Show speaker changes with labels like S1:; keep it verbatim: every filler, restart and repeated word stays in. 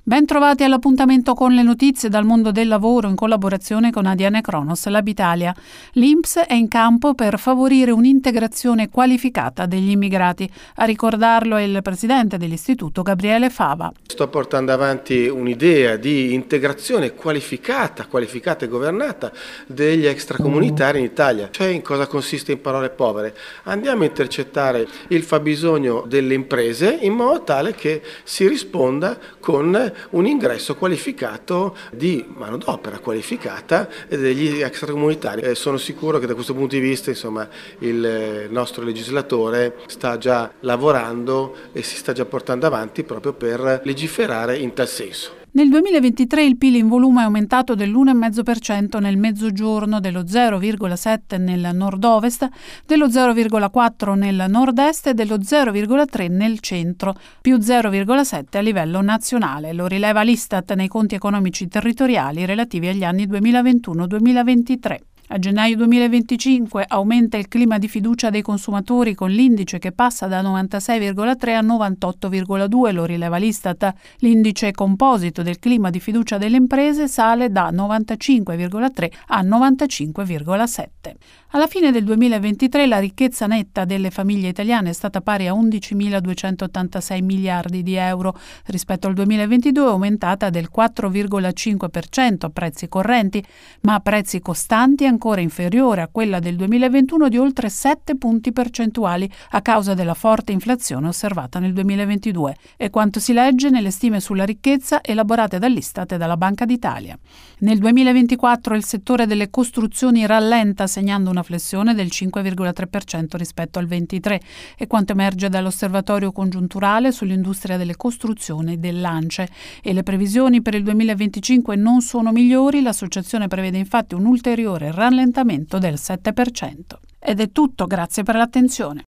S1: Ben trovati all'appuntamento con le notizie dal mondo del lavoro in collaborazione con A D N Cronos Labitalia. L'I N P S è in campo per favorire un'integrazione qualificata degli immigrati. A ricordarlo è il presidente dell'istituto Gabriele Fava.
S2: Sto portando avanti un'idea di integrazione qualificata, qualificata e governata degli extracomunitari in Italia. Cioè, in cosa consiste in parole povere? Andiamo a intercettare il fabbisogno delle imprese in modo tale che si risponda con un ingresso qualificato di manodopera qualificata degli extracomunitari. Eh, sono sicuro che da questo punto di vista, insomma, il nostro legislatore sta già lavorando e si sta già portando avanti proprio per legiferare in tal senso.
S1: Nel duemilaventitré il P I L in volume è aumentato dell'uno virgola cinque per cento nel mezzogiorno, dello zero virgola sette per cento nel nord-ovest, dello zero virgola quattro per cento nel nord-est e dello zero virgola tre per cento nel centro, più zero virgola sette per cento a livello nazionale. Lo rileva l'Istat nei conti economici territoriali relativi agli anni duemilaventuno duemilaventitré. A gennaio duemilaventicinque aumenta il clima di fiducia dei consumatori con l'indice che passa da novantasei virgola tre a novantotto virgola due, lo rileva l'Istat. L'indice composito del clima di fiducia delle imprese sale da novantacinque virgola tre a novantacinque virgola sette. Alla fine del duemilaventitré la ricchezza netta delle famiglie italiane è stata pari a undicimiladuecentottantasei miliardi di euro, rispetto al duemilaventidue è aumentata del quattro virgola cinque per cento a prezzi correnti, ma a prezzi costanti è ancora inferiore a quella del duemilaventuno di oltre sette punti percentuali a causa della forte inflazione osservata nel duemilaventidue, e quanto si legge nelle stime sulla ricchezza elaborate dall'Istat e dalla Banca d'Italia. Nel duemilaventiquattro il settore delle costruzioni rallenta, segnando una flessione del cinque virgola tre per cento rispetto al ventitré, e quanto emerge dall'osservatorio congiunturale sull'industria delle costruzioni dell'Ance. E le previsioni per il duemilaventicinque non sono migliori, l'associazione prevede infatti un ulteriore rallentamento del sette per cento. Ed è tutto, grazie per l'attenzione.